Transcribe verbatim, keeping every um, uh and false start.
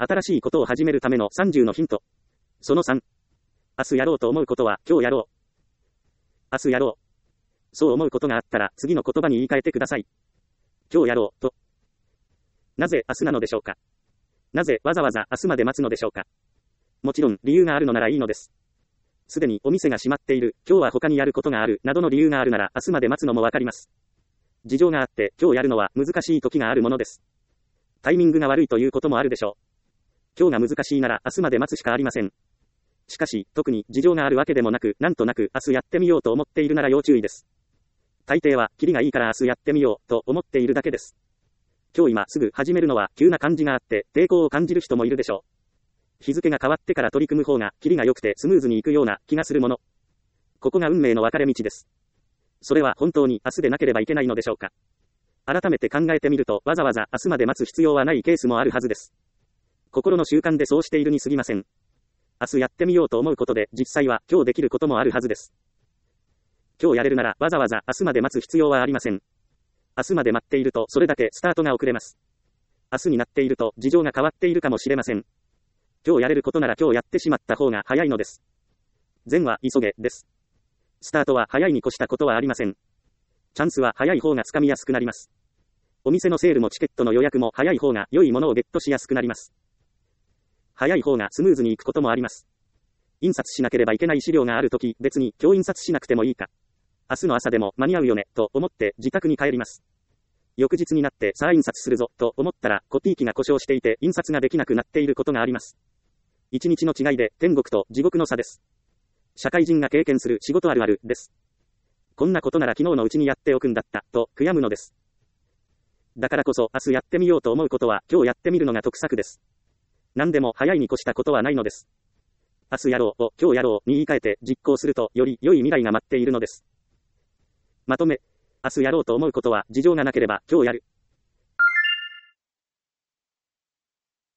新しいことを始めるためのさんじゅうのヒント。そのさん。明日やろうと思うことは今日やろう。明日やろう。そう思うことがあったら次の言葉に言い換えてください。今日やろうと。なぜ明日なのでしょうか。なぜわざわざ明日まで待つのでしょうか。もちろん理由があるのならいいのです。すでにお店が閉まっている、今日は他にやることがある、などの理由があるなら明日まで待つのもわかります。事情があって今日やるのは難しい時があるものです。タイミングが悪いということもあるでしょう。今日が難しいなら明日まで待つしかありません。しかし、特に事情があるわけでもなく、なんとなく明日やってみようと思っているなら要注意です。大抵は、キリがいいから明日やってみよう、と思っているだけです。今日今すぐ始めるのは急な感じがあって、抵抗を感じる人もいるでしょう。日付が変わってから取り組む方が、キリが良くてスムーズにいくような気がするもの。ここが運命の分かれ道です。それは本当に明日でなければいけないのでしょうか。改めて考えてみると、わざわざ明日まで待つ必要はないケースもあるはずです。心の習慣でそうしているに過ぎません。明日やってみようと思うことで、実際は今日できることもあるはずです。今日やれるならわざわざ明日まで待つ必要はありません。明日まで待っているとそれだけスタートが遅れます。明日になっていると事情が変わっているかもしれません。今日やれることなら今日やってしまった方が早いのです。善は急げです。スタートは早いに越したことはありません。チャンスは早い方がつかみやすくなります。お店のセールもチケットの予約も早い方が良いものをゲットしやすくなります。早い方がスムーズにいくこともあります。印刷しなければいけない資料があるとき、別に今日印刷しなくてもいいか。明日の朝でも間に合うよね、と思って自宅に帰ります。翌日になってさあ印刷するぞ、と思ったらコピー機が故障していて印刷ができなくなっていることがあります。一日の違いで天国と地獄の差です。社会人が経験する仕事あるあるです。こんなことなら昨日のうちにやっておくんだった、と悔やむのです。だからこそ明日やってみようと思うことは今日やってみるのが得策です。何でも早いに越したことはないのです。明日やろうを今日やろうに言い換えて実行するとより良い未来が待っているのです。まとめ、明日やろうと思うことは事情がなければ今日やる。